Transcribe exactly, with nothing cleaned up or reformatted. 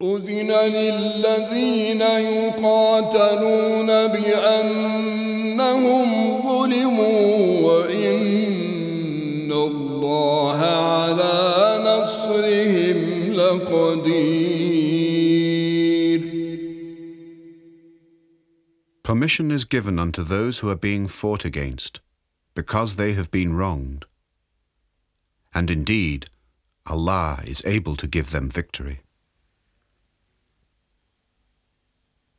أذن للذين يقاتلون بأنهم ظلموا وإن الله على نصرهم لقدير. Permission is given unto those who are being fought against, because they have been wronged. And indeed, Allah is able to give them victory.